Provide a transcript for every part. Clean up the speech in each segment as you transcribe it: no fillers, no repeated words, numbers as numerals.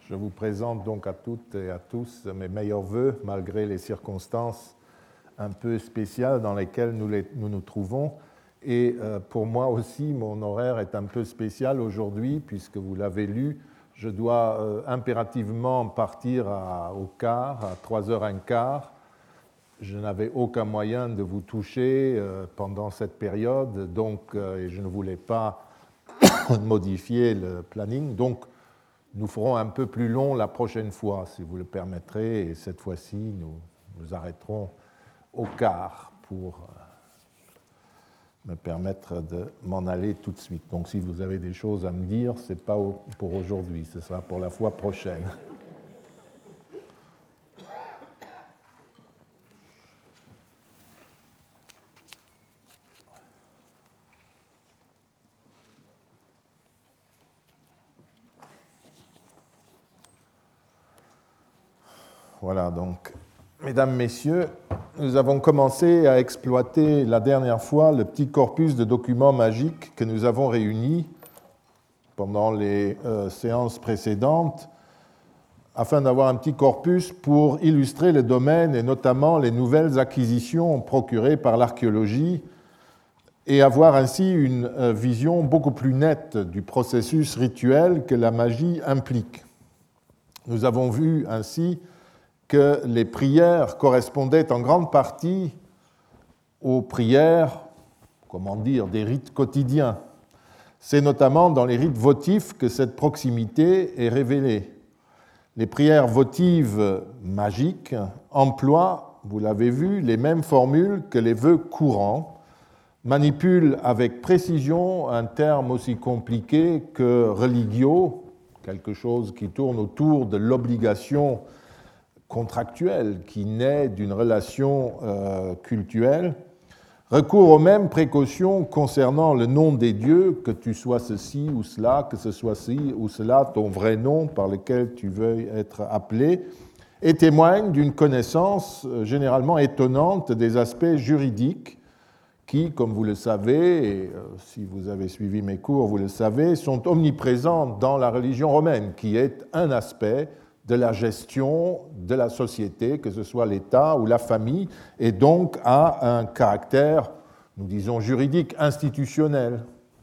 Je vous présente donc à toutes et à tous mes meilleurs vœux, malgré les circonstances un peu spéciales dans lesquelles nous nous trouvons. Et pour moi aussi, mon horaire est un peu spécial aujourd'hui, puisque vous l'avez lu, je dois impérativement partir au quart, à 3h15. Je n'avais aucun moyen de vous toucher pendant cette période, donc et je ne voulais pas modifier le planning. Donc, nous ferons un peu plus long la prochaine fois, si vous le permettrez, et cette fois-ci, nous arrêterons au quart pour me permettre de m'en aller tout de suite. Donc, si vous avez des choses à me dire, ce n'est pas pour aujourd'hui, ce sera pour la fois prochaine. Voilà, donc, mesdames, messieurs, nous avons commencé à exploiter la dernière fois le petit corpus de documents magiques que nous avons réunis pendant les séances précédentes afin d'avoir un petit corpus pour illustrer le domaine et notamment les nouvelles acquisitions procurées par l'archéologie et avoir ainsi une vision beaucoup plus nette du processus rituel que la magie implique. Nous avons vu ainsi que les prières correspondaient en grande partie aux prières, comment dire, des rites quotidiens. C'est notamment dans les rites votifs que cette proximité est révélée. Les prières votives magiques emploient, vous l'avez vu, les mêmes formules que les vœux courants, manipulent avec précision un terme aussi compliqué que religio, quelque chose qui tourne autour de l'obligation contractuelle qui naît d'une relation cultuelle, recourt aux mêmes précautions concernant le nom des dieux, que tu sois ceci ou cela, que ce soit ci ou cela, ton vrai nom par lequel tu veuilles être appelé, et témoigne d'une connaissance généralement étonnante des aspects juridiques qui, comme vous le savez, et si vous avez suivi mes cours, vous le savez, sont omniprésents dans la religion romaine, qui est un aspect de la gestion de la société, que ce soit l'État ou la famille, et donc a un caractère, nous disons, juridique, institutionnel.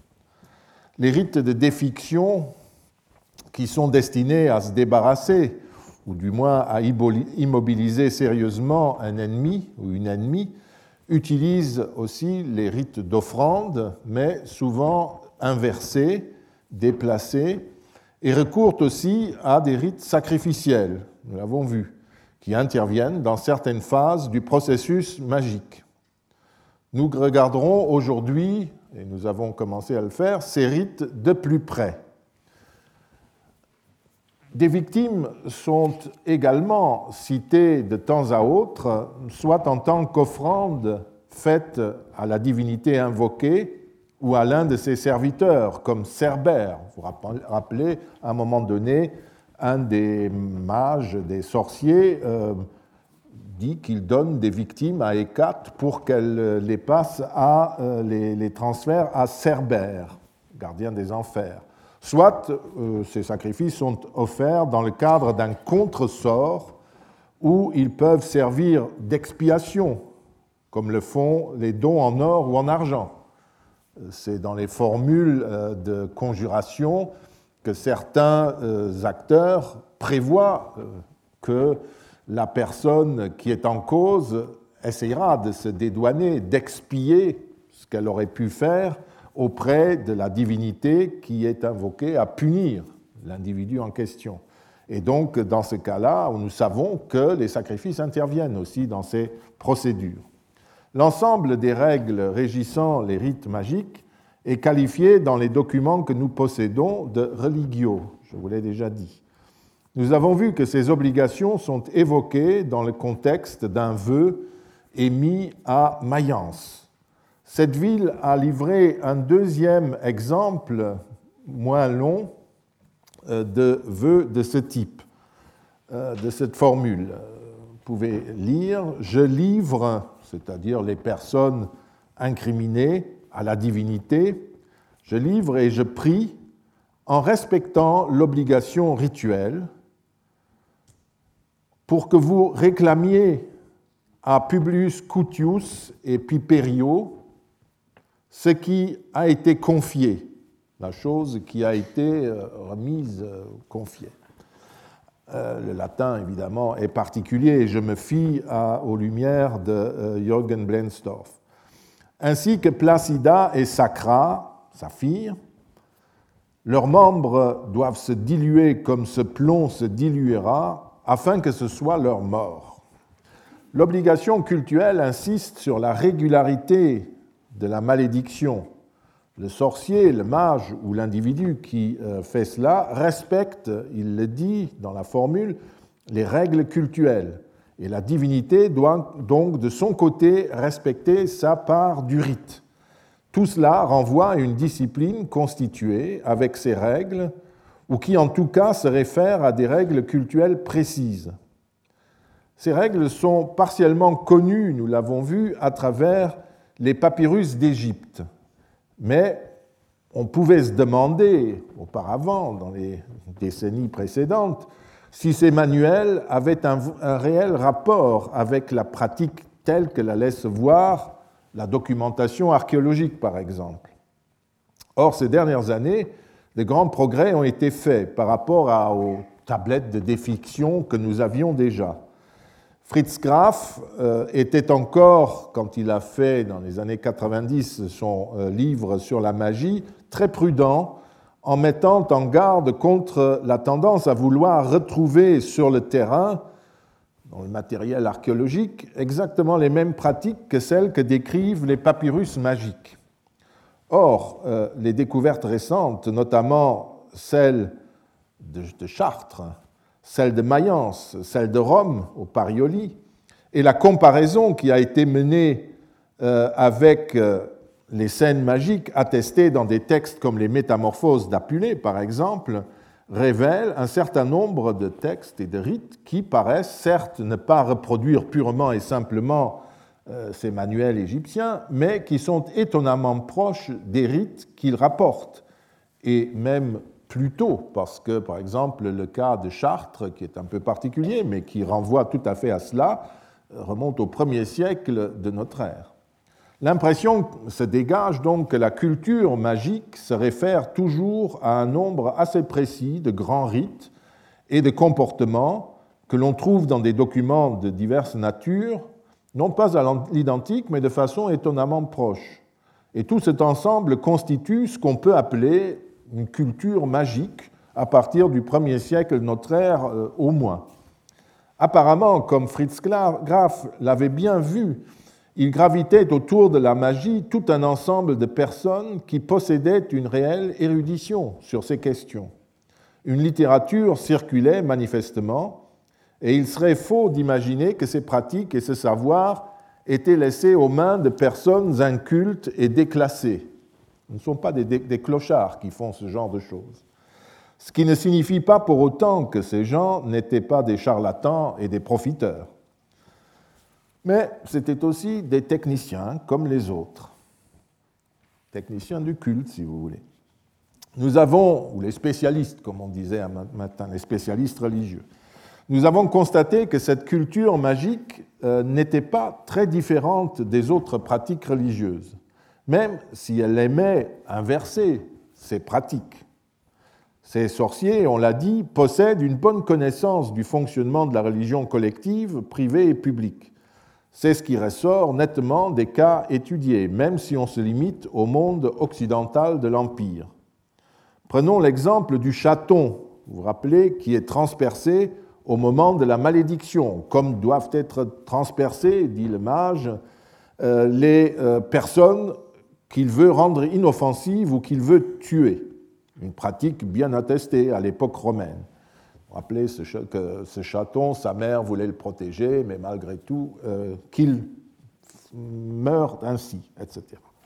Les rites de défiction, qui sont destinés à se débarrasser, ou du moins à immobiliser sérieusement un ennemi ou une ennemie, utilisent aussi les rites d'offrande, mais souvent inversés, déplacés, et recourent aussi à des rites sacrificiels, nous l'avons vu, qui interviennent dans certaines phases du processus magique. Nous regarderons aujourd'hui, et nous avons commencé à le faire, ces rites de plus près. Des victimes sont également citées de temps à autre, soit en tant qu'offrande faite à la divinité invoquée, ou à l'un de ses serviteurs, comme Cerbère. Vous vous rappelez, à un moment donné, un des mages, des sorciers, dit qu'il donne des victimes à Hécate pour qu'elle les passe les transfère à Cerbère, gardien des enfers. Soit ces sacrifices sont offerts dans le cadre d'un contresort où ils peuvent servir d'expiation, comme le font les dons en or ou en argent. C'est dans les formules de conjuration que certains acteurs prévoient que la personne qui est en cause essayera de se dédouaner, d'expier ce qu'elle aurait pu faire auprès de la divinité qui est invoquée à punir l'individu en question. Et donc, dans ce cas-là, nous savons que les sacrifices interviennent aussi dans ces procédures. L'ensemble des règles régissant les rites magiques est qualifié dans les documents que nous possédons de religio, je vous l'ai déjà dit. Nous avons vu que ces obligations sont évoquées dans le contexte d'un vœu émis à Mayence. Cette ville a livré un deuxième exemple, moins long, de vœux de ce type, de cette formule. Vous pouvez lire « Je livre », c'est-à-dire les personnes incriminées à la divinité, « je livre et je prie en respectant l'obligation rituelle pour que vous réclamiez à Publius Cutius et Piperio ce qui a été confié, la chose qui a été remise, confiée. Le latin, évidemment, est particulier et je me fie aux lumières de Jürgen Blensdorf. Ainsi que Placida et Sacra, Saphir, leurs membres doivent se diluer comme ce plomb se diluera afin que ce soit leur mort. L'obligation cultuelle insiste sur la régularité de la malédiction. Le sorcier, le mage ou l'individu qui fait cela respecte, il le dit dans la formule, les règles cultuelles. Et la divinité doit donc de son côté respecter sa part du rite. Tout cela renvoie à une discipline constituée avec ses règles, ou qui en tout cas se réfère à des règles cultuelles précises. Ces règles sont partiellement connues, nous l'avons vu, à travers les papyrus d'Égypte. Mais on pouvait se demander auparavant, dans les décennies précédentes, si ces manuels avaient un réel rapport avec la pratique telle que la laisse voir la documentation archéologique, par exemple. Or, ces dernières années, de grands progrès ont été faits par rapport aux tablettes de défiction que nous avions déjà. Fritz Graf était encore, quand il a fait dans les années 90 son livre sur la magie, très prudent en mettant en garde contre la tendance à vouloir retrouver sur le terrain, dans le matériel archéologique, exactement les mêmes pratiques que celles que décrivent les papyrus magiques. Or, les découvertes récentes, notamment celles de Chartres, celle de Mayence, celle de Rome, au Parioli, et la comparaison qui a été menée avec les scènes magiques attestées dans des textes comme les Métamorphoses d'Apulée, par exemple, révèlent un certain nombre de textes et de rites qui paraissent certes ne pas reproduire purement et simplement ces manuels égyptiens, mais qui sont étonnamment proches des rites qu'ils rapportent, et même plus tôt, parce que, par exemple, le cas de Chartres, qui est un peu particulier, mais qui renvoie tout à fait à cela, remonte au 1er siècle de notre ère. L'impression se dégage donc que la culture magique se réfère toujours à un nombre assez précis de grands rites et de comportements que l'on trouve dans des documents de diverses natures, non pas à l'identique, mais de façon étonnamment proche. Et tout cet ensemble constitue ce qu'on peut appeler une culture magique à partir du 1er siècle de notre ère au moins. Apparemment, comme Fritz Graf l'avait bien vu, il gravitait autour de la magie tout un ensemble de personnes qui possédaient une réelle érudition sur ces questions. Une littérature circulait manifestement, et il serait faux d'imaginer que ces pratiques et ce savoir étaient laissés aux mains de personnes incultes et déclassées. Ce ne sont pas des clochards qui font ce genre de choses. Ce qui ne signifie pas pour autant que ces gens n'étaient pas des charlatans et des profiteurs. Mais c'était aussi des techniciens comme les autres. Techniciens du culte, si vous voulez. Nous avons, ou les spécialistes, comme on disait un matin, les spécialistes religieux, nous avons constaté que cette culture magique n'était pas très différente des autres pratiques religieuses, même si elle aimait inverser ces pratiques. Ces sorciers, on l'a dit, possèdent une bonne connaissance du fonctionnement de la religion collective, privée et publique. C'est ce qui ressort nettement des cas étudiés, même si on se limite au monde occidental de l'Empire. Prenons l'exemple du chaton, vous vous rappelez, qui est transpercé au moment de la malédiction, comme doivent être transpercés, dit le mage, les personnes qu'il veut rendre inoffensives ou qu'il veut tuer. Une pratique bien attestée à l'époque romaine. Vous vous rappelez que ce chaton, sa mère voulait le protéger, mais malgré tout, qu'il meure ainsi, etc.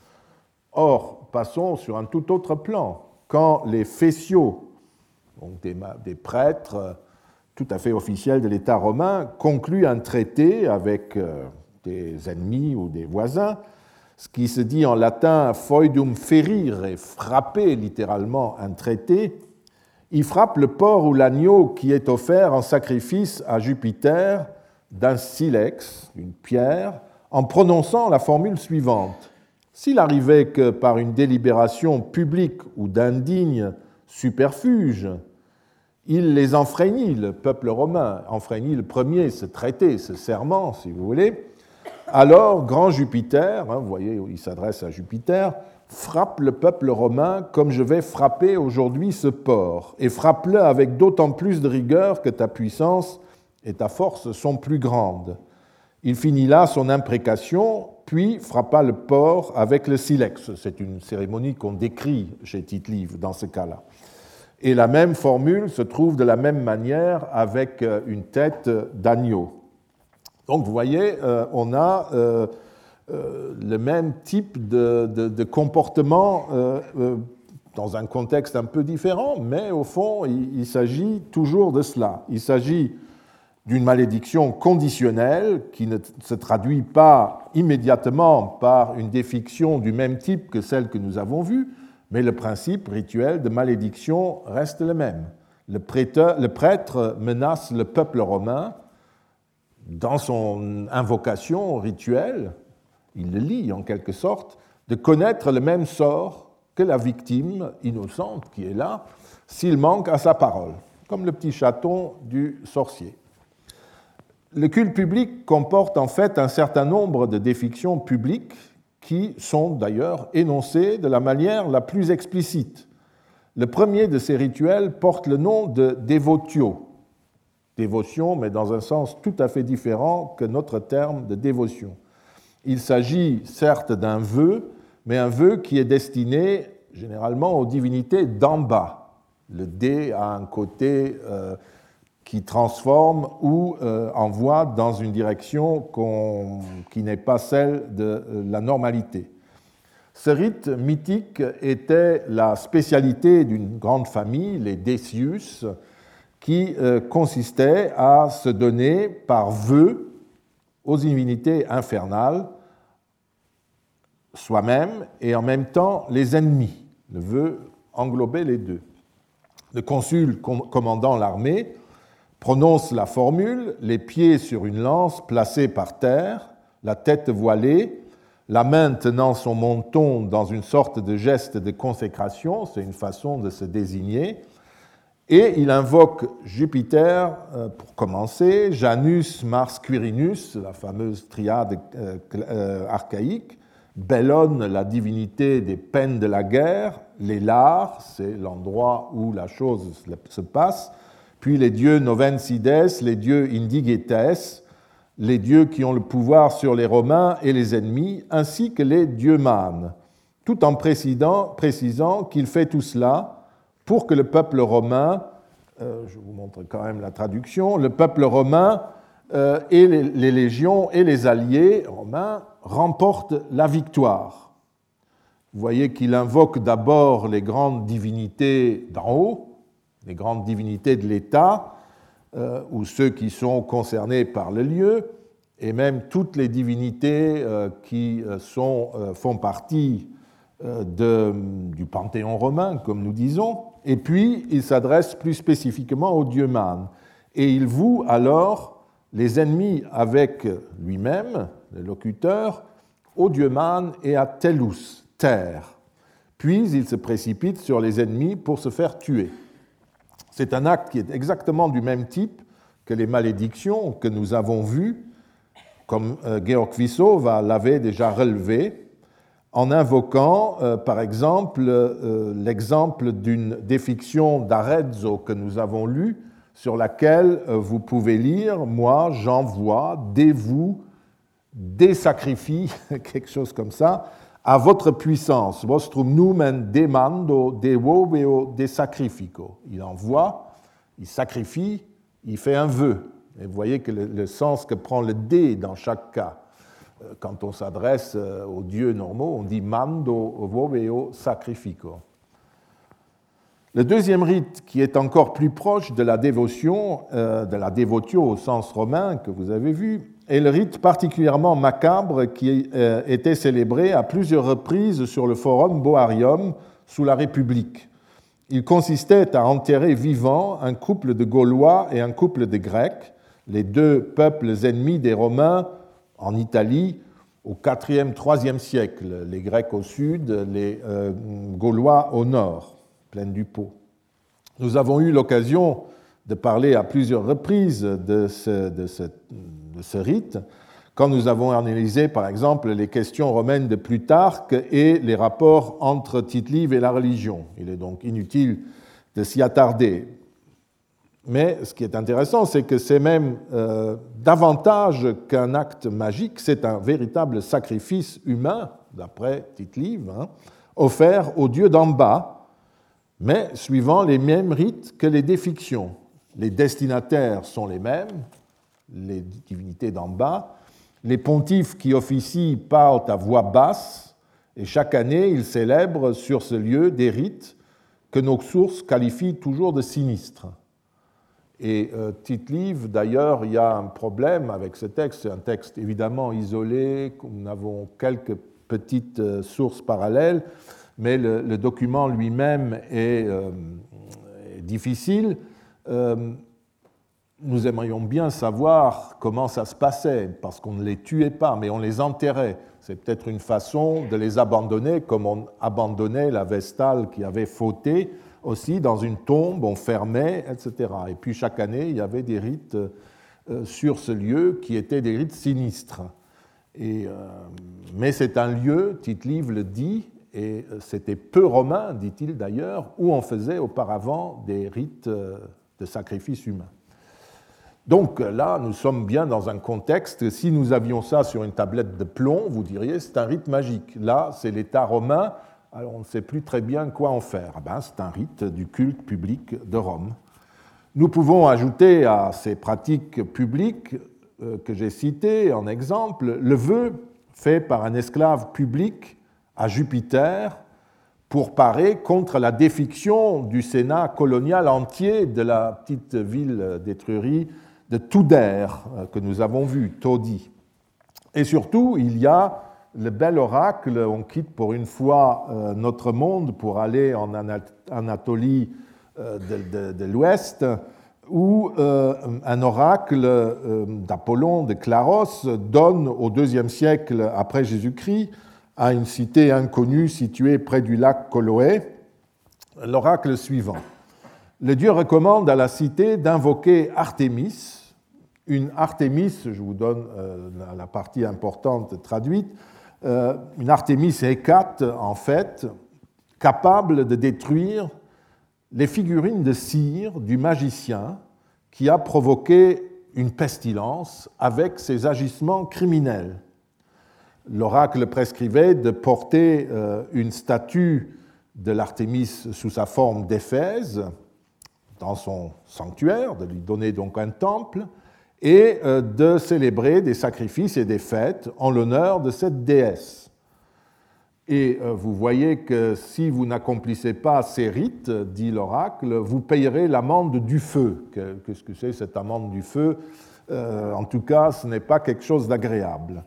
Or, passons sur un tout autre plan. Quand les fétiaux, donc des prêtres tout à fait officiels de l'État romain, concluent un traité avec des ennemis ou des voisins, ce qui se dit en latin « foedum ferire » et « frapper » littéralement un traité, il frappe le porc ou l'agneau qui est offert en sacrifice à Jupiter d'un silex, d'une pierre, en prononçant la formule suivante. S'il arrivait que par une délibération publique ou d'indigne superfuge, il les enfreignit, le peuple romain, enfreignit le premier, ce traité, ce serment, si vous voulez, alors grand Jupiter, vous voyez, il s'adresse à Jupiter, frappe le peuple romain comme je vais frapper aujourd'hui ce porc, et frappe-le avec d'autant plus de rigueur que ta puissance et ta force sont plus grandes. Il finit là son imprécation, puis frappa le porc avec le silex. C'est une cérémonie qu'on décrit chez Tite-Live dans ce cas-là. Et la même formule se trouve de la même manière avec une tête d'agneau. Donc vous voyez, on a le même type de comportement dans un contexte un peu différent, mais au fond, il s'agit toujours de cela. Il s'agit d'une malédiction conditionnelle qui ne se traduit pas immédiatement par une défiction du même type que celle que nous avons vue, mais le principe rituel de malédiction reste le même. Le prêtre menace le peuple romain dans son invocation rituelle, il le lie en quelque sorte, de connaître le même sort que la victime innocente qui est là, s'il manque à sa parole, comme le petit chaton du sorcier. Le culte public comporte en fait un certain nombre de défictions publiques qui sont d'ailleurs énoncées de la manière la plus explicite. Le premier de ces rituels porte le nom de dévotio, dévotion, mais dans un sens tout à fait différent que notre terme de dévotion. Il s'agit certes d'un vœu, mais un vœu qui est destiné généralement aux divinités d'en bas. Le dé a un côté qui transforme ou envoie dans une direction qui n'est pas celle de la normalité. Ce rite mythique était la spécialité d'une grande famille, les Decius, qui consistait à se donner par vœu aux divinités infernales, soi-même et en même temps les ennemis. Le vœu englobait les deux. Le consul commandant l'armée prononce la formule, les pieds sur une lance placée par terre, la tête voilée, la main tenant son menton dans une sorte de geste de consécration, c'est une façon de se désigner, et il invoque Jupiter pour commencer, Janus, Mars, Quirinus, la fameuse triade archaïque, Bellone, la divinité des peines de la guerre, les Lars, c'est l'endroit où la chose se passe, puis les dieux Novensides, les dieux Indigetes, les dieux qui ont le pouvoir sur les Romains et les ennemis, ainsi que les dieux Manes, tout en précisant qu'il fait tout cela pour que le peuple romain, je vous montre quand même la traduction, le peuple romain et les légions et les alliés romains remportent la victoire. Vous voyez qu'il invoque d'abord les grandes divinités d'en haut, les grandes divinités de l'État, ou ceux qui sont concernés par le lieu, et même toutes les divinités qui font partie du panthéon romain, comme nous disons, et puis il s'adresse plus spécifiquement aux dieux Manes. Et il voue alors les ennemis avec lui-même, le locuteur, aux dieux Manes et à Tellus, terre. Puis il se précipite sur les ennemis pour se faire tuer. C'est un acte qui est exactement du même type que les malédictions que nous avons vues, comme Georg Wiessow l'avait déjà relevé, en invoquant, par exemple, l'exemple d'une défiction d'Arezzo que nous avons lue, sur laquelle vous pouvez lire « Moi, j'envoie, dévoue, désacrifie », quelque chose comme ça, à votre puissance, vostrum numen demando devoveo de sacrifico. Il envoie, il sacrifie, il fait un vœu. Et vous voyez que le sens que prend le dé dans chaque cas. Quand on s'adresse aux dieux normaux, on dit mando voveo sacrifico. Le deuxième rite, qui est encore plus proche de la dévotion, de la dévotio au sens romain que vous avez vu, est le rite particulièrement macabre qui était célébré à plusieurs reprises sur le forum Boarium sous la République Il consistait à enterrer vivants un couple de Gaulois et un couple de Grecs, les deux peuples ennemis des Romains en Italie au IVe, IIIe siècle, les Grecs au sud, les Gaulois au nord, plaine du Pô. Nous avons eu l'occasion de parler à plusieurs reprises de ce rite, quand nous avons analysé, par exemple, les questions romaines de Plutarque et les rapports entre Tite-Live et la religion. Il est donc inutile de s'y attarder. Mais ce qui est intéressant, c'est que c'est même davantage qu'un acte magique, c'est un véritable sacrifice humain, d'après Tite-Live, offert aux dieux d'en bas, mais suivant les mêmes rites que les défictions. Les destinataires sont les mêmes, les divinités d'en bas. Les pontifes qui officient parlent à voix basse, et chaque année, ils célèbrent sur ce lieu des rites que nos sources qualifient toujours de sinistres. Et Tite-Live, d'ailleurs, il y a un problème avec ce texte. C'est un texte évidemment isolé, nous avons quelques petites sources parallèles, mais le document lui-même est difficile. Nous aimerions bien savoir comment ça se passait, parce qu'on ne les tuait pas, mais on les enterrait. C'est peut-être une façon de les abandonner, comme on abandonnait la Vestale qui avait fauté, aussi dans une tombe, on fermait, etc. Et puis chaque année, il y avait des rites sur ce lieu qui étaient des rites sinistres. Mais c'est un lieu, Tite-Live le dit, et c'était peu romain, dit-il d'ailleurs, où on faisait auparavant des rites de sacrifice humain. Donc là, nous sommes bien dans un contexte, si nous avions ça sur une tablette de plomb, vous diriez c'est un rite magique. Là, c'est l'État romain, alors on ne sait plus très bien quoi en faire. C'est un rite du culte public de Rome. Nous pouvons ajouter à ces pratiques publiques que j'ai citées en exemple, le vœu fait par un esclave public à Jupiter pour parer contre la défiction du Sénat colonial entier de la petite ville d'Étrurie de Toudère, que nous avons vu, Todi. Et surtout, il y a le bel oracle, on quitte pour une fois notre monde pour aller en Anatolie de l'Ouest, où un oracle d'Apollon de Claros donne au IIe siècle après Jésus-Christ à une cité inconnue située près du lac Coloé l'oracle suivant. Le dieu recommande à la cité d'invoquer Artémis. Une Artémis, je vous donne la partie importante traduite, une Artémis hécate, en fait, capable de détruire les figurines de cire du magicien qui a provoqué une pestilence avec ses agissements criminels. L'oracle prescrivait de porter une statue de l'Artémis sous sa forme d'Éphèse dans son sanctuaire, de lui donner donc un temple, et de célébrer des sacrifices et des fêtes en l'honneur de cette déesse. Et vous voyez que si vous n'accomplissez pas ces rites, dit l'oracle, vous payerez l'amende du feu. Qu'est-ce que c'est cette amende du feu ? En tout cas, ce n'est pas quelque chose d'agréable.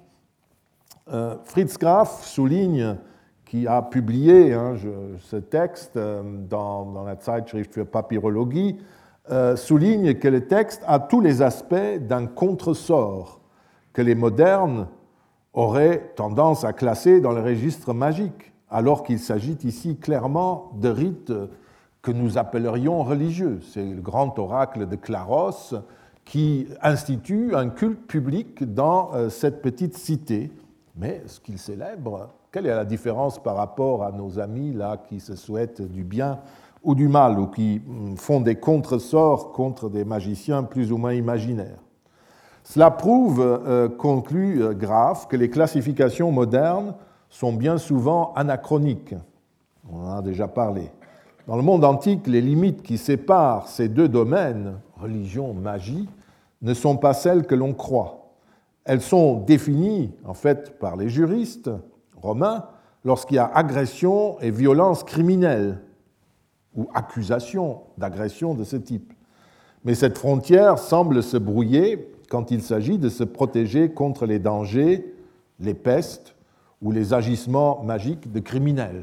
Fritz Graf souligne, qui a publié ce texte dans la Zeitschrift für Papyrologie, souligne que le texte a tous les aspects d'un contresort que les modernes auraient tendance à classer dans le registre magique, alors qu'il s'agit ici clairement de rites que nous appellerions religieux. C'est le grand oracle de Claros qui institue un culte public dans cette petite cité. Mais ce qu'il célèbre, quelle est la différence par rapport à nos amis là qui se souhaitent du bien ou du mal, ou qui font des contresorts contre des magiciens plus ou moins imaginaires? Cela prouve, conclut Graf, que les classifications modernes sont bien souvent anachroniques. On en a déjà parlé. Dans le monde antique, les limites qui séparent ces deux domaines, religion, magie, ne sont pas celles que l'on croit. Elles sont définies, en fait, par les juristes romains lorsqu'il y a agression et violence criminelle ou accusation d'agression de ce type. Mais cette frontière semble se brouiller quand il s'agit de se protéger contre les dangers, les pestes ou les agissements magiques de criminels.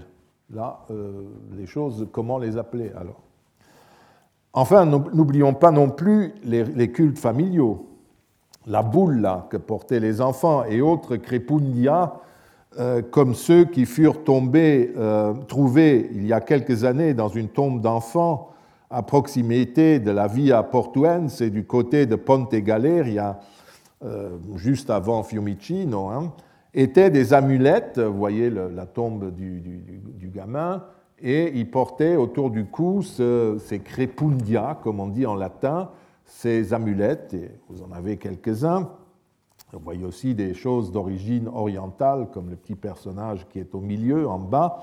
Là, les choses, comment les appeler alors? Enfin, n'oublions pas non plus les cultes familiaux. La bulla que portaient les enfants et autres crépundia, comme ceux qui furent trouvés il y a quelques années dans une tombe d'enfants à proximité de la Via Portuense et du côté de Ponte Galeria, juste avant Fiumicino, hein, étaient des amulettes, vous voyez la tombe du gamin, et ils portaient autour du cou ces crepundia, comme on dit en latin, ces amulettes, et vous en avez quelques-uns. Vous voyez aussi des choses d'origine orientale, comme le petit personnage qui est au milieu, en bas.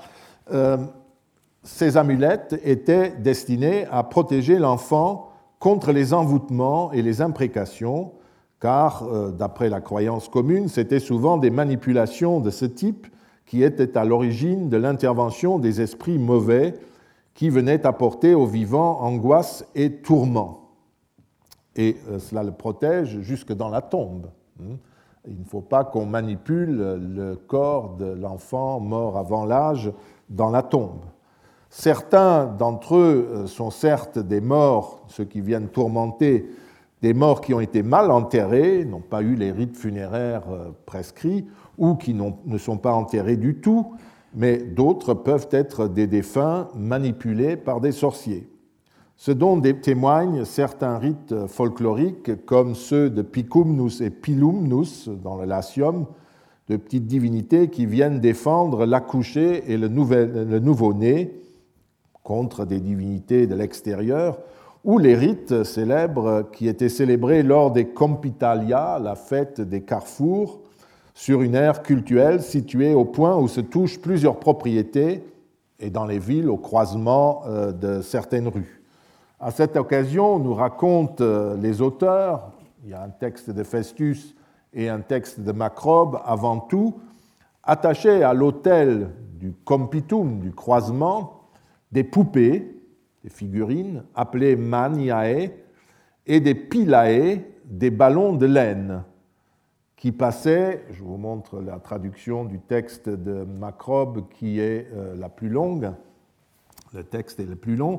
Ces amulettes étaient destinées à protéger l'enfant contre les envoûtements et les imprécations, car, d'après la croyance commune, c'était souvent des manipulations de ce type qui étaient à l'origine de l'intervention des esprits mauvais qui venaient apporter aux vivants angoisse et tourments. Et cela le protège jusque dans la tombe. Il ne faut pas qu'on manipule le corps de l'enfant mort avant l'âge dans la tombe. Certains d'entre eux sont certes des morts, ceux qui viennent tourmenter, des morts qui ont été mal enterrés, n'ont pas eu les rites funéraires prescrits, ou qui ne sont pas enterrés du tout, mais d'autres peuvent être des défunts manipulés par des sorciers. Ce dont témoignent certains rites folkloriques, comme ceux de Picumnus et Pilumnus dans le Latium, de petites divinités qui viennent défendre l'accouché et le nouveau-né contre des divinités de l'extérieur, ou les rites célèbres qui étaient célébrés lors des Compitalia, la fête des carrefours, sur une aire cultuelle située au point où se touchent plusieurs propriétés et dans les villes au croisement de certaines rues. À cette occasion, nous racontent les auteurs, il y a un texte de Festus et un texte de Macrobe avant tout, attachés à l'autel du compitum, du croisement, des poupées, des figurines appelées maniae, et des pilae, des ballons de laine, qui passaient, je vous montre la traduction du texte de Macrobe qui est la plus longue, le texte est le plus long,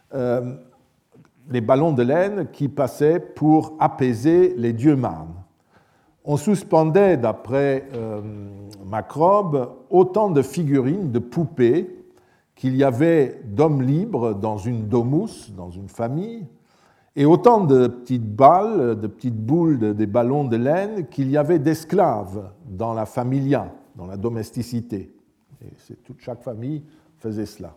les ballons de laine qui passaient pour apaiser les dieux mânes. On suspendait, d'après Macrobe, autant de figurines, de poupées, qu'il y avait d'hommes libres dans une domus, dans une famille, et autant de petites balles, de petites boules, des ballons de laine qu'il y avait d'esclaves dans la familia, dans la domesticité. Et chaque famille faisait cela.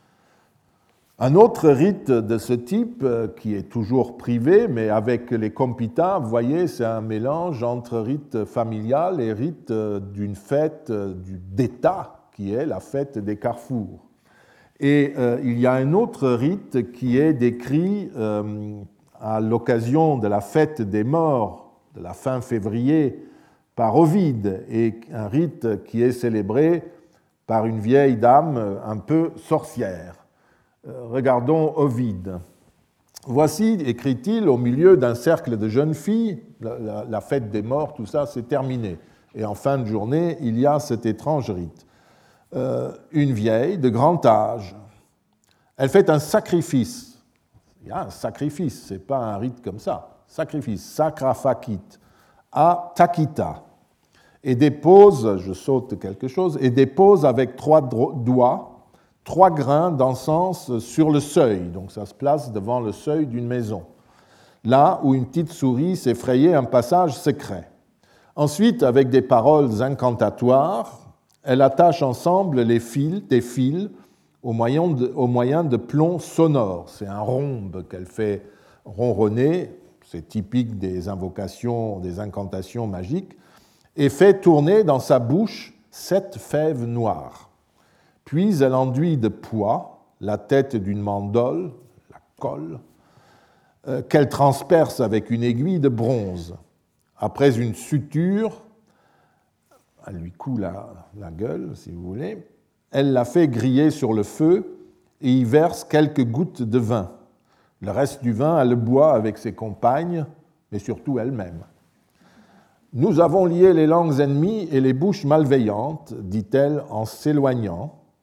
Un autre rite de ce type, qui est toujours privé, mais avec les compita, vous voyez, c'est un mélange entre rite familial et rite d'une fête d'État, qui est la fête des carrefours. Et il y a un autre rite qui est décrit à l'occasion de la fête des morts de la fin février par Ovide, et un rite qui est célébré par une vieille dame un peu sorcière. Regardons Ovide. Voici, écrit-il, au milieu d'un cercle de jeunes filles, la fête des morts, tout ça, c'est terminé. Et en fin de journée, il y a cet étrange rite. Une vieille de grand âge. Elle fait un sacrifice. Il y a un sacrifice, ce n'est pas un rite comme ça. Sacrifice, sacrafakit, à Takita. Et dépose, je saute quelque chose, et dépose avec 3 doigts 3 grains d'encens sur le seuil. Donc ça se place devant le seuil d'une maison, là où une petite souris s'est frayé un passage secret. Ensuite, avec des paroles incantatoires, elle attache ensemble des fils au moyen de plombs sonores. C'est un rhombe qu'elle fait ronronner, c'est typique des invocations, des incantations magiques, et fait tourner dans sa bouche 7 fèves noires. Puis elle enduit de pois la tête d'une mandole, la colle, qu'elle transperce avec une aiguille de bronze. Après une suture, elle lui coud la gueule, si vous voulez, elle la fait griller sur le feu et y verse quelques gouttes de vin. Le reste du vin, elle le boit avec ses compagnes, mais surtout elle-même. « Nous avons lié les langues ennemies et les bouches malveillantes, dit-elle en s'éloignant,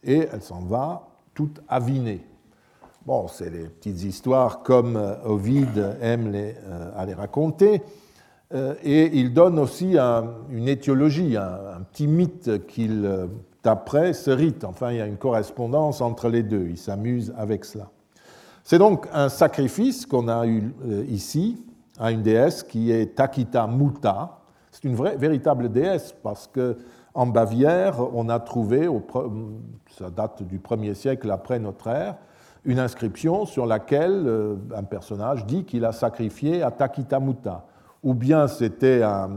et elle s'en va toute avinée. Bon, c'est des petites histoires comme Ovide aime à les raconter, et il donne aussi une étiologie, un petit mythe qu'il d'après ce rite. Enfin, il y a une correspondance entre les deux, il s'amuse avec cela. C'est donc un sacrifice qu'on a eu ici à une déesse qui est Takita Muta. C'est une véritable déesse parce qu'en Bavière, on a trouvé, ça date du 1er siècle après notre ère, une inscription sur laquelle un personnage dit qu'il a sacrifié à Takita Muta. Ou bien c'était un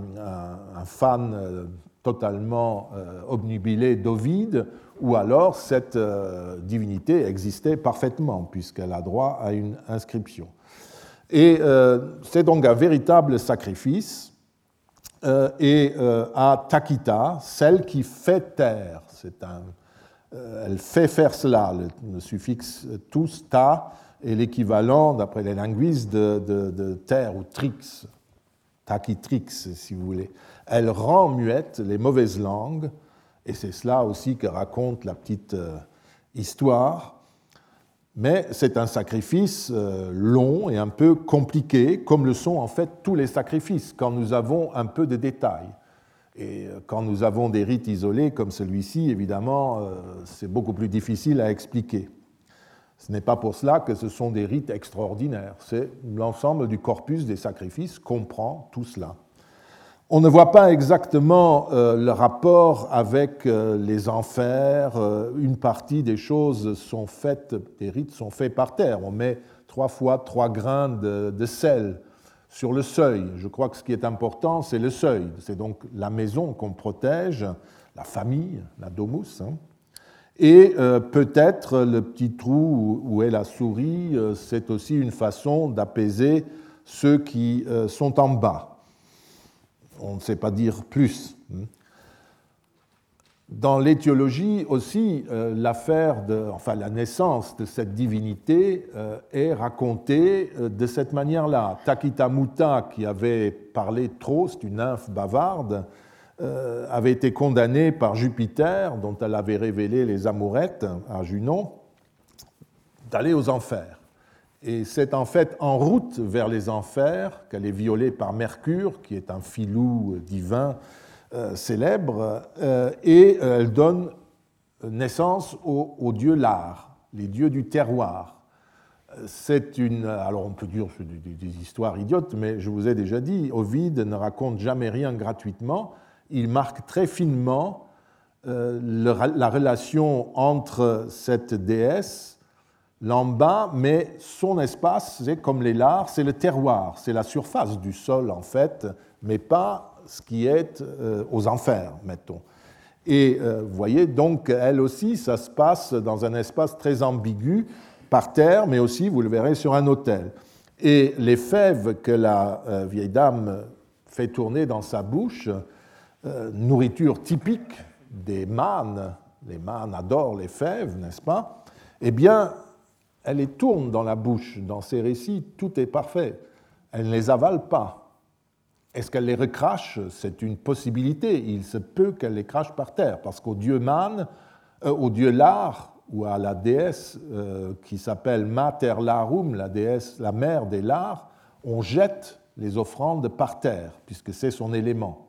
fan totalement obnubilé d'Ovide, ou alors cette divinité existait parfaitement, puisqu'elle a droit à une inscription. Et c'est donc un véritable sacrifice, et à Takita, celle qui fait taire, elle fait faire cela, le suffixe tous, ta, est l'équivalent, d'après les linguistes, de taire ou trix, takitrix, si vous voulez. Elle rend muette les mauvaises langues, et c'est cela aussi que raconte la petite histoire. Mais c'est un sacrifice long et un peu compliqué, comme le sont en fait tous les sacrifices, quand nous avons un peu de détails. Et quand nous avons des rites isolés comme celui-ci, évidemment, c'est beaucoup plus difficile à expliquer. Ce n'est pas pour cela que ce sont des rites extraordinaires. C'est l'ensemble du corpus des sacrifices comprend tout cela. On ne voit pas exactement le rapport avec les enfers. Une partie des choses sont faites, des rites sont faits par terre. On met 3 fois 3 grains de sel sur le seuil. Je crois que ce qui est important, c'est le seuil. C'est donc la maison qu'on protège, la famille, la domus. Et peut-être le petit trou où est la souris, c'est aussi une façon d'apaiser ceux qui sont en bas. On ne sait pas dire plus. Dans l'étiologie aussi, la naissance de cette divinité est racontée de cette manière-là. Takita Muta, qui avait parlé trop, c'est une nymphe bavarde, avait été condamnée par Jupiter, dont elle avait révélé les amourettes à Junon, d'aller aux enfers. Et c'est en fait en route vers les enfers qu'elle est violée par Mercure, qui est un filou divin célèbre, et elle donne naissance aux dieux Lar, les dieux du terroir. Alors on peut dire que c'est des histoires idiotes, mais je vous ai déjà dit, Ovide ne raconte jamais rien gratuitement. Il marque très finement la relation entre cette déesse, Lamba, mais son espace, c'est comme les Lars, c'est le terroir, c'est la surface du sol en fait, mais pas ce qui est aux enfers, mettons. Et vous voyez, donc, elle aussi, ça se passe dans un espace très ambigu, par terre, mais aussi, vous le verrez, sur un autel. Et les fèves que la vieille dame fait tourner dans sa bouche, nourriture typique des mânes, les mânes adorent les fèves, n'est-ce pas? Eh bien, elle les tourne dans la bouche. Dans ces récits, tout est parfait. Elle ne les avale pas. Est-ce qu'elle les recrache? C'est une possibilité. Il se peut qu'elle les crache par terre, parce qu'au dieu Man, au dieu Lar, ou à la déesse qui s'appelle Mater Larum, la déesse, la mère des Lars, on jette les offrandes par terre, puisque c'est son élément.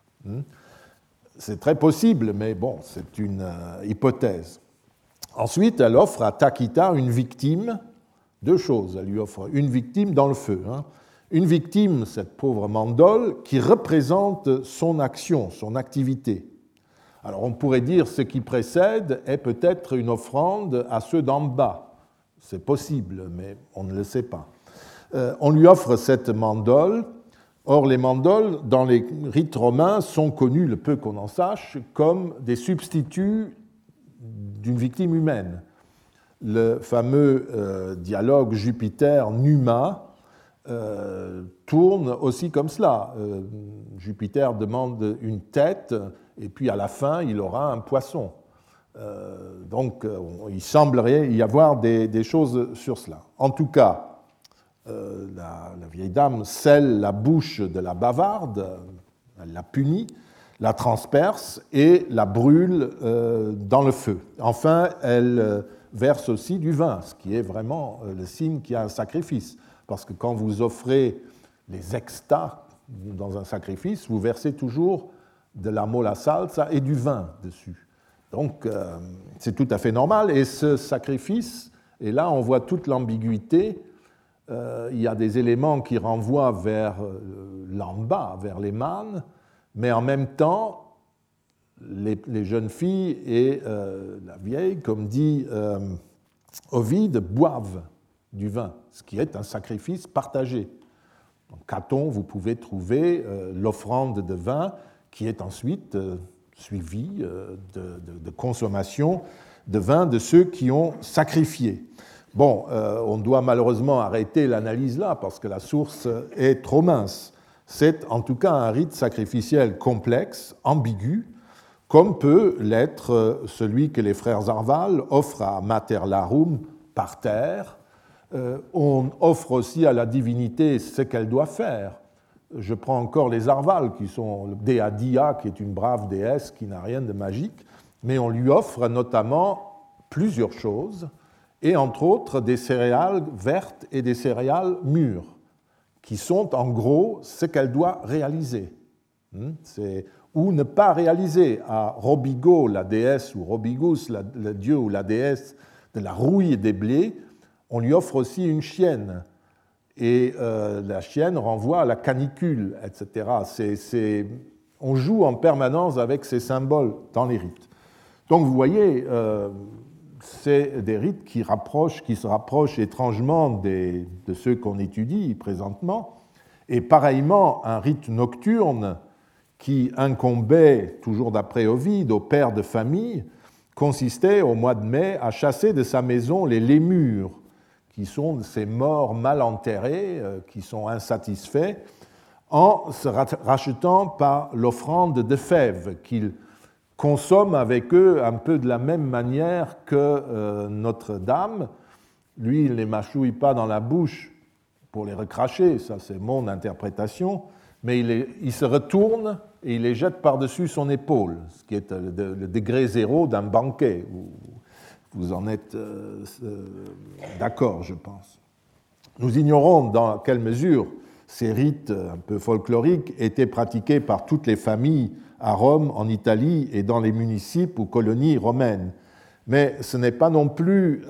C'est très possible, mais bon, c'est une hypothèse. Ensuite, elle offre à Takita une victime, 2 choses. Elle lui offre une victime dans le feu. Une victime, cette pauvre Mandole, qui représente son action, son activité. Alors on pourrait dire ce qui précède est peut-être une offrande à ceux d'en bas. C'est possible, mais on ne le sait pas. On lui offre cette mandole. Or, les mandoles, dans les rites romains, sont connus, le peu qu'on en sache, comme des substituts d'une victime humaine. Le fameux dialogue Jupiter-Numa tourne aussi comme cela. Jupiter demande une tête, et puis à la fin, il aura un poisson. Donc, il semblerait y avoir des choses sur cela. En tout cas, la vieille dame scelle la bouche de la bavarde, elle la punit. la transperce et la brûle dans le feu. Enfin, elle verse aussi du vin, ce qui est vraiment le signe qu'il y a un sacrifice. Parce que quand vous offrez les extas dans un sacrifice, vous versez toujours de la mola salsa et du vin dessus. Donc, c'est tout à fait normal. Et ce sacrifice, et là, on voit toute l'ambiguïté. Il y a des éléments qui renvoient vers l'amba, vers les mânes, mais en même temps, les jeunes filles et la vieille, comme dit Ovide, boivent du vin, ce qui est un sacrifice partagé. Dans Caton, vous pouvez trouver l'offrande de vin qui est ensuite suivie de consommation de vin de ceux qui ont sacrifié. Bon, on doit malheureusement arrêter l'analyse là parce que la source est trop mince. C'est en tout cas un rite sacrificiel complexe, ambigu, comme peut l'être celui que les frères Arval offrent à Mater Larum par terre. On offre aussi à la divinité ce qu'elle doit faire. Je prends encore les Arval, qui sont le Dea Dia, qui est une brave déesse qui n'a rien de magique, mais on lui offre notamment plusieurs choses, et entre autres des céréales vertes et des céréales mûres, qui sont en gros ce qu'elle doit réaliser. Ou ne pas réaliser. À Robigo, la déesse, ou Robigus, le dieu ou la déesse de la rouille et des blés, on lui offre aussi une chienne. Et la chienne renvoie à la canicule, etc. On joue en permanence avec ces symboles dans les rites. Donc vous voyez, c'est des rites qui se rapprochent étrangement de ceux qu'on étudie présentement. Et pareillement, un rite nocturne qui incombait, toujours d'après Ovide, au père de famille, consistait au mois de mai à chasser de sa maison les lémures, qui sont ces morts mal enterrés, qui sont insatisfaits, en se rachetant par l'offrande de fèves qu'ils consomment avec eux un peu de la même manière que Notre-Dame. Lui, il ne les mâchouille pas dans la bouche pour les recracher, ça c'est mon interprétation, mais il se retourne et il les jette par-dessus son épaule, ce qui est le degré zéro d'un banquet. Vous en êtes d'accord, je pense. Nous ignorons dans quelle mesure ces rites un peu folkloriques étaient pratiqués par toutes les familles à Rome, en Italie et dans les municipes ou colonies romaines. Mais ce n'est pas non plus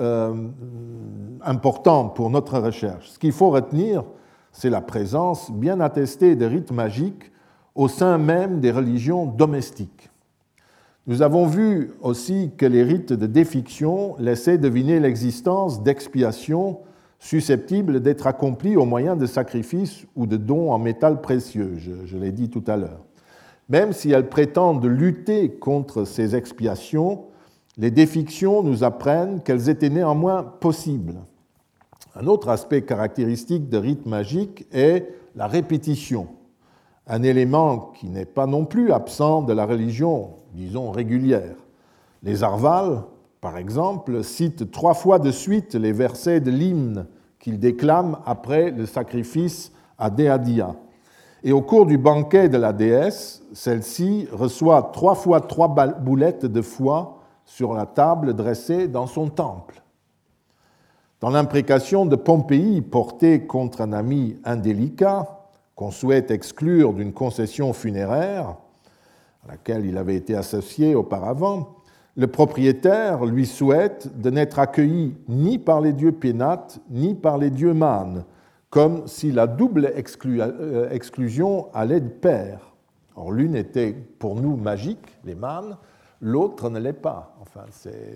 important pour notre recherche. Ce qu'il faut retenir, c'est la présence bien attestée de rites magiques au sein même des religions domestiques. Nous avons vu aussi que les rites de défiction laissaient deviner l'existence d'expiations susceptibles d'être accomplies au moyen de sacrifices ou de dons en métal précieux, je l'ai dit tout à l'heure. Même si elles prétendent lutter contre ces expiations, les défictions nous apprennent qu'elles étaient néanmoins possibles. Un autre aspect caractéristique de rites magiques est la répétition, un élément qui n'est pas non plus absent de la religion, disons, régulière. Les Arval, par exemple, citent 3 fois de suite les versets de l'hymne qu'ils déclament après le sacrifice à Dea Dia. Et au cours du banquet de la déesse, celle-ci reçoit 3 fois 3 boulettes de foie sur la table dressée dans son temple. Dans l'imprécation de Pompéi portée contre un ami indélicat, qu'on souhaite exclure d'une concession funéraire, à laquelle il avait été associé auparavant, le propriétaire lui souhaite de n'être accueilli ni par les dieux Pénates, ni par les dieux Manes, comme si la double exclusion allait de pair. Or, l'une était pour nous magique, les Manes, l'autre ne l'est pas. Enfin,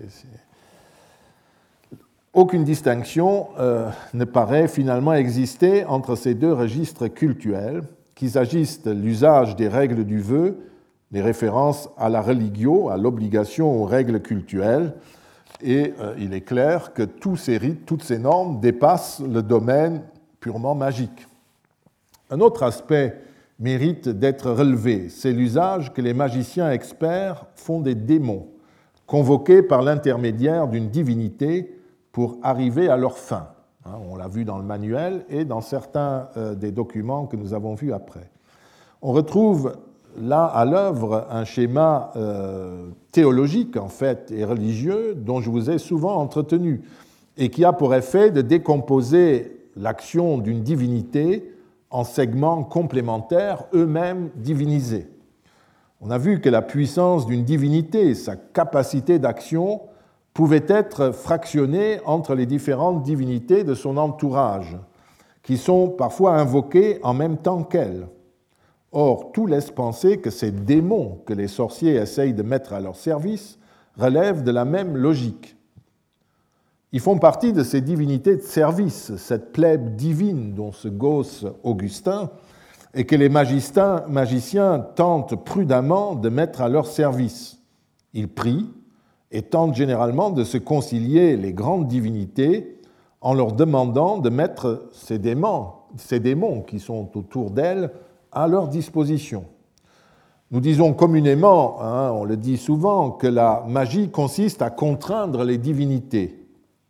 Aucune distinction ne paraît finalement exister entre ces deux registres cultuels, qu'il s'agisse de l'usage des règles du vœu, des références à la religio, à l'obligation aux règles cultuelles, et il est clair que tous ces rites, toutes ces normes dépassent le domaine purement magique. Un autre aspect mérite d'être relevé, c'est l'usage que les magiciens experts font des démons, convoqués par l'intermédiaire d'une divinité pour arriver à leur fin. On l'a vu dans le manuel et dans certains des documents que nous avons vus après. On retrouve là à l'œuvre un schéma théologique en fait et religieux dont je vous ai souvent entretenu et qui a pour effet de décomposer l'action d'une divinité en segments complémentaires eux-mêmes divinisés. On a vu que la puissance d'une divinité, sa capacité d'action, pouvait être fractionnée entre les différentes divinités de son entourage, qui sont parfois invoquées en même temps qu'elle. Or, tout laisse penser que ces démons que les sorciers essayent de mettre à leur service relèvent de la même logique. Ils font partie de ces divinités de service, cette plèbe divine dont se gausse Augustin, et que les magiciens tentent prudemment de mettre à leur service. Ils prient et tentent généralement de se concilier les grandes divinités en leur demandant de mettre ces démons qui sont autour d'elles à leur disposition. Nous disons communément, on le dit souvent, que la magie consiste à contraindre les divinités.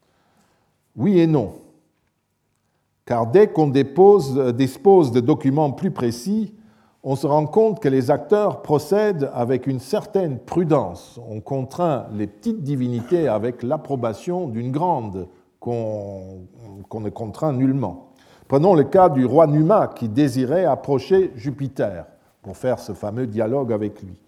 Oui et non, car dès qu'on dispose de documents plus précis, on se rend compte que les acteurs procèdent avec une certaine prudence. On contraint les petites divinités avec l'approbation d'une grande qu'on ne contraint nullement. Prenons le cas du roi Numa qui désirait approcher Jupiter pour faire ce fameux dialogue avec lui.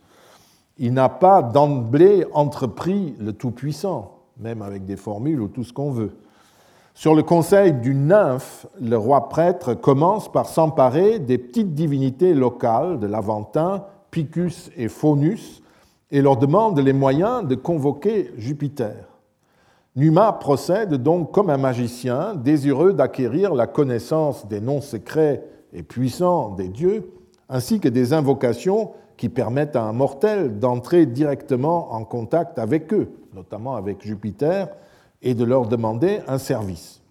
Il n'a pas d'emblée entrepris le Tout-Puissant, même avec des formules ou tout ce qu'on veut. Sur le conseil d'une nymphe, le roi prêtre commence par s'emparer des petites divinités locales de l'Aventin, Picus et Faunus, et leur demande les moyens de convoquer Jupiter. Numa procède donc comme un magicien, désireux d'acquérir la connaissance des noms secrets et puissants des dieux, ainsi que des invocations qui permettent à un mortel d'entrer directement en contact avec eux, notamment avec Jupiter, et de leur demander un service.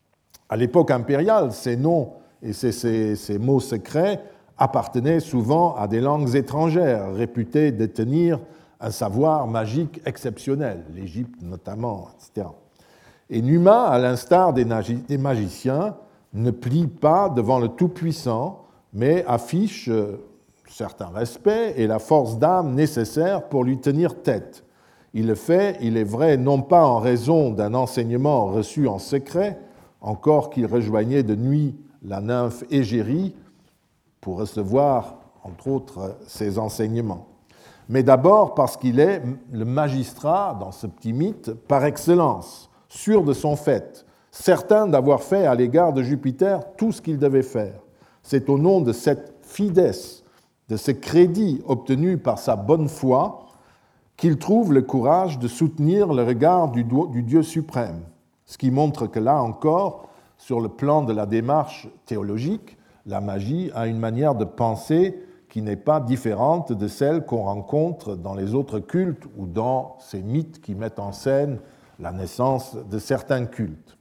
À l'époque impériale, ces noms et ces mots secrets appartenaient souvent à des langues étrangères, réputées détenir un savoir magique exceptionnel, l'Égypte notamment, etc. Et Numa, à l'instar des magiciens, ne plie pas devant le Tout-Puissant, mais affiche certain respect et la force d'âme nécessaire pour lui tenir tête. Il le fait, il est vrai, non pas en raison d'un enseignement reçu en secret, encore qu'il rejoignait de nuit la nymphe Égérie pour recevoir, entre autres, ses enseignements, mais d'abord parce qu'il est le magistrat, dans ce petit mythe, par excellence, sûr de son fait, certain d'avoir fait à l'égard de Jupiter tout ce qu'il devait faire. C'est au nom de cette fidesse, de ce crédit obtenu par sa bonne foi, qu'il trouve le courage de soutenir le regard du Dieu suprême, ce qui montre que là encore, sur le plan de la démarche théologique, la magie a une manière de penser qui n'est pas différente de celle qu'on rencontre dans les autres cultes ou dans ces mythes qui mettent en scène la naissance de certains cultes.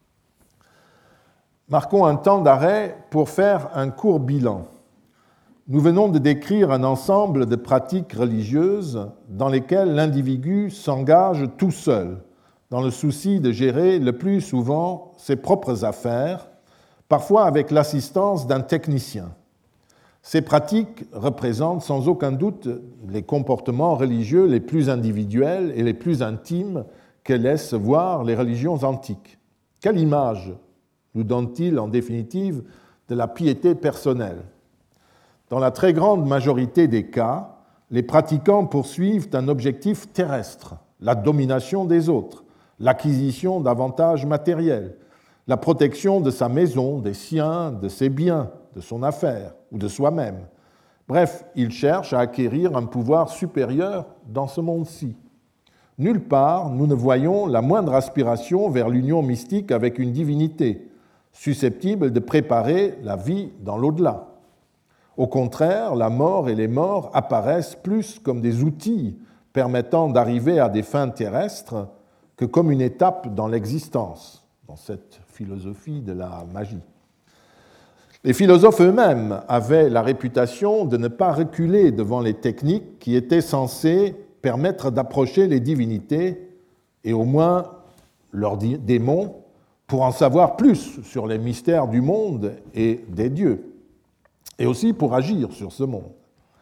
Marquons un temps d'arrêt pour faire un court bilan. Nous venons de décrire un ensemble de pratiques religieuses dans lesquelles l'individu s'engage tout seul, dans le souci de gérer le plus souvent ses propres affaires, parfois avec l'assistance d'un technicien. Ces pratiques représentent sans aucun doute les comportements religieux les plus individuels et les plus intimes que laissent voir les religions antiques. Quelle image nous donne-t-il en définitive de la piété personnelle ? Dans la très grande majorité des cas, les pratiquants poursuivent un objectif terrestre, la domination des autres, l'acquisition d'avantages matériels, la protection de sa maison, des siens, de ses biens, de son affaire ou de soi-même. Bref, ils cherchent à acquérir un pouvoir supérieur dans ce monde-ci. Nulle part, nous ne voyons la moindre aspiration vers l'union mystique avec une divinité, susceptible de préparer la vie dans l'au-delà. Au contraire, la mort et les morts apparaissent plus comme des outils permettant d'arriver à des fins terrestres que comme une étape dans l'existence, dans cette philosophie de la magie. Les philosophes eux-mêmes avaient la réputation de ne pas reculer devant les techniques qui étaient censées permettre d'approcher les divinités et au moins leurs démons pour en savoir plus sur les mystères du monde et des dieux, et aussi pour agir sur ce monde.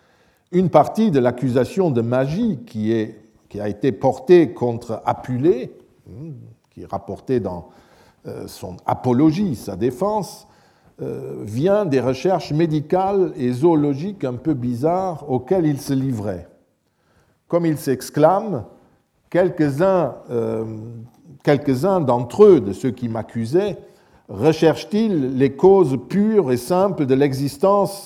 Une partie de l'accusation de magie qui a été portée contre Apulée, qui est rapportée dans son apologie, sa défense, vient des recherches médicales et zoologiques un peu bizarres auxquelles il se livrait. Comme il s'exclame, quelques-uns d'entre eux, de ceux qui m'accusaient, recherchent-ils les causes pures et simples de l'existence,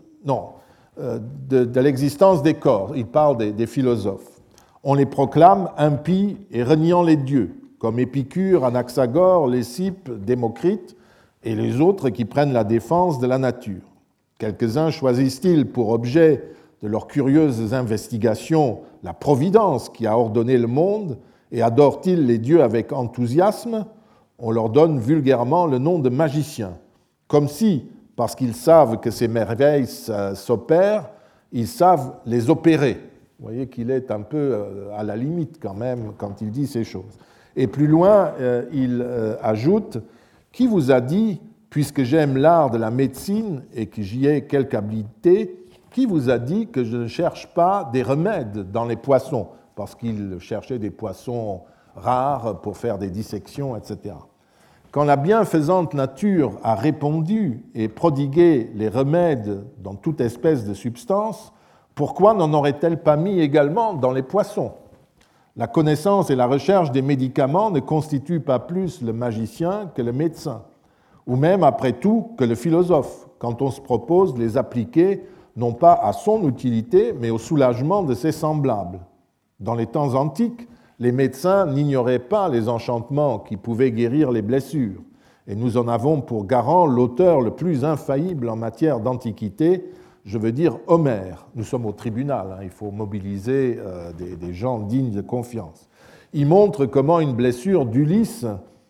de l'existence des corps. Il parle des philosophes. On les proclame impies et reniant les dieux, comme Épicure, Anaxagore, Lécipe, Démocrite et les autres qui prennent la défense de la nature. Quelques-uns choisissent-ils pour objet de leurs curieuses investigations la providence qui a ordonné le monde et adorent-ils les dieux avec enthousiasme? On leur donne vulgairement le nom de magiciens, comme si, parce qu'ils savent que ces merveilles s'opèrent, ils savent les opérer. Vous voyez qu'il est un peu à la limite quand même quand il dit ces choses. Et plus loin, il ajoute « Qui vous a dit, puisque j'aime l'art de la médecine et que j'y ai quelque habileté, qui vous a dit que je ne cherche pas des remèdes dans les poissons ?» Parce qu'il cherchait des poissons rares pour faire des dissections, etc. Quand la bienfaisante nature a répandu et prodigué les remèdes dans toute espèce de substance, pourquoi n'en aurait-elle pas mis également dans les poissons? La connaissance et la recherche des médicaments ne constituent pas plus le magicien que le médecin, ou même, après tout, que le philosophe, quand on se propose de les appliquer non pas à son utilité, mais au soulagement de ses semblables. Dans les temps antiques, les médecins n'ignoraient pas les enchantements qui pouvaient guérir les blessures, et nous en avons pour garant l'auteur le plus infaillible en matière d'antiquité, je veux dire Homère. Nous sommes au tribunal, il faut mobiliser des gens dignes de confiance. Il montre comment d'une blessure d'Ulysse,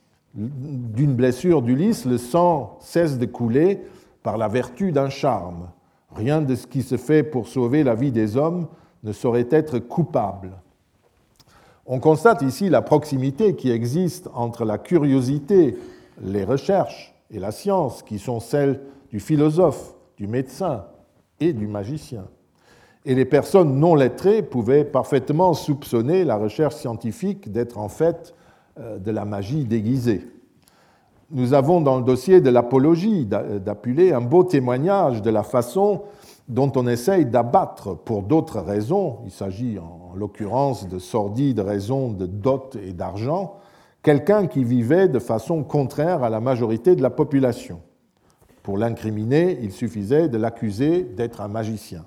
le sang cesse de couler par la vertu d'un charme. Rien de ce qui se fait pour sauver la vie des hommes ne saurait être coupable. On constate ici la proximité qui existe entre la curiosité, les recherches et la science, qui sont celles du philosophe, du médecin et du magicien. Et les personnes non lettrées pouvaient parfaitement soupçonner la recherche scientifique d'être en fait de la magie déguisée. Nous avons dans le dossier de l'apologie d'Apulée un beau témoignage de la façon dont on essaye d'abattre pour d'autres raisons, il s'agit en l'occurrence de sordides raisons de dot et d'argent, quelqu'un qui vivait de façon contraire à la majorité de la population. Pour l'incriminer, il suffisait de l'accuser d'être un magicien.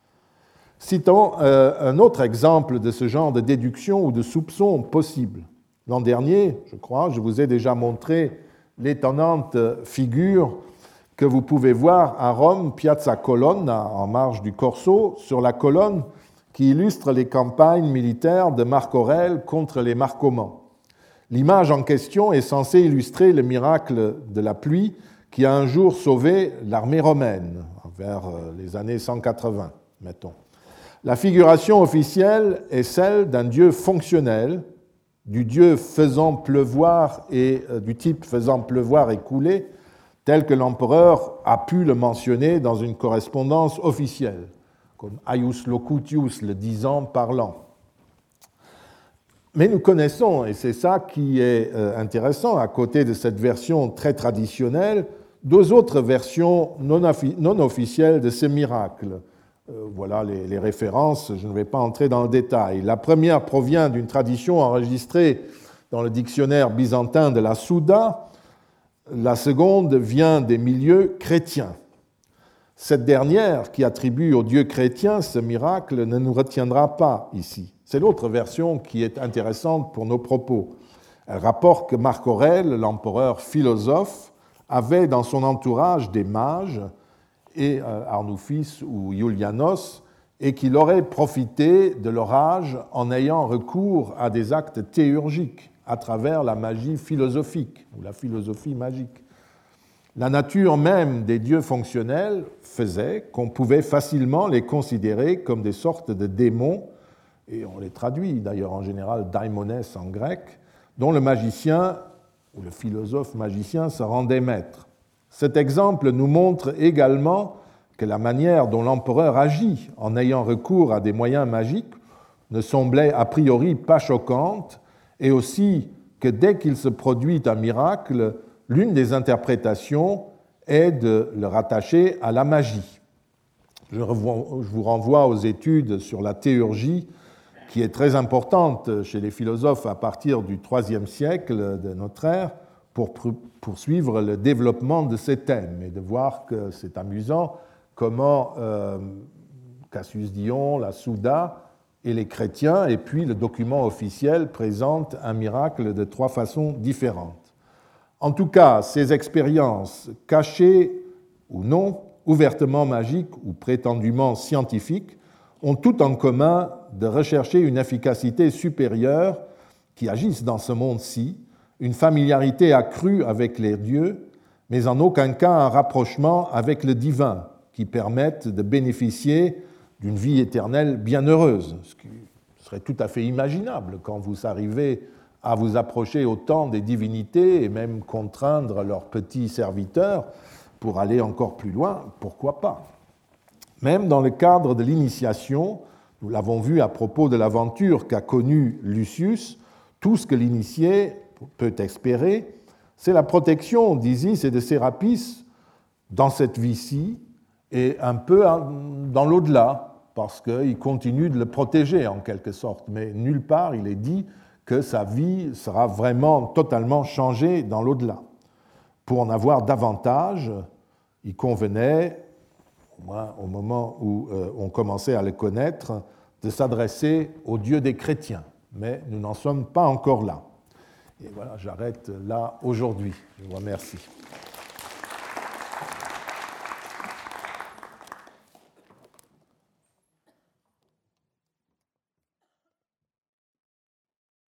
Citons un autre exemple de ce genre de déduction ou de soupçon possible. L'an dernier, je crois, je vous ai déjà montré l'étonnante figure que vous pouvez voir à Rome, Piazza Colonna, en marge du Corso, sur la colonne qui illustre les campagnes militaires de Marc Aurèle contre les Marcomans. L'image en question est censée illustrer le miracle de la pluie qui a un jour sauvé l'armée romaine, vers les années 180, mettons. La figuration officielle est celle d'un dieu fonctionnel, du dieu faisant pleuvoir et du type faisant pleuvoir et couler, tel que l'empereur a pu le mentionner dans une correspondance officielle, comme Aius Locutius le disant parlant. Mais nous connaissons, et c'est ça qui est intéressant, à côté de cette version très traditionnelle, deux autres versions non officielles de ce miracle. Voilà les références, je ne vais pas entrer dans le détail. La première provient d'une tradition enregistrée dans le dictionnaire byzantin de la Souda. La seconde vient des milieux chrétiens. Cette dernière, qui attribue au Dieu chrétien ce miracle, ne nous retiendra pas ici. C'est l'autre version qui est intéressante pour nos propos. Elle rapporte que Marc Aurèle, l'empereur philosophe, avait dans son entourage des mages, et Arnoufis ou Iulianos, et qu'il aurait profité de leur âge en ayant recours à des actes théurgiques à travers la magie philosophique ou la philosophie magique. La nature même des dieux fonctionnels faisait qu'on pouvait facilement les considérer comme des sortes de démons, et on les traduit d'ailleurs en général daimones en grec, dont le magicien ou le philosophe magicien se rendait maître. Cet exemple nous montre également que la manière dont l'empereur agit en ayant recours à des moyens magiques ne semblait a priori pas choquante, et aussi que dès qu'il se produit un miracle, l'une des interprétations est de le rattacher à la magie. Je vous renvoie aux études sur la théurgie, qui est très importante chez les philosophes à partir du IIIe siècle de notre ère, pour poursuivre le développement de ces thèmes et de voir que c'est amusant comment Cassius Dion, la Souda et les chrétiens, et puis le document officiel, présentent un miracle de 3 façons différentes. En tout cas, ces expériences, cachées ou non, ouvertement magiques ou prétendument scientifiques, ont tout en commun de rechercher une efficacité supérieure qui agisse dans ce monde-ci, une familiarité accrue avec les dieux, mais en aucun cas un rapprochement avec le divin qui permette de bénéficier d'une vie éternelle bienheureuse, ce qui serait tout à fait imaginable quand vous arrivez à vous approcher autant des divinités et même contraindre leurs petits serviteurs pour aller encore plus loin, pourquoi pas. Même dans le cadre de l'initiation, nous l'avons vu à propos de l'aventure qu'a connue Lucius, tout ce que l'initié peut espérer, c'est la protection d'Isis et de Sérapis dans cette vie-ci et un peu dans l'au-delà, parce qu'il continue de le protéger en quelque sorte, mais nulle part il est dit que sa vie sera vraiment totalement changée dans l'au-delà. Pour en avoir davantage, il convenait, au moins au moment où on commençait à le connaître, de s'adresser au Dieu des chrétiens, mais nous n'en sommes pas encore là. Et voilà, j'arrête là aujourd'hui. Je vous remercie.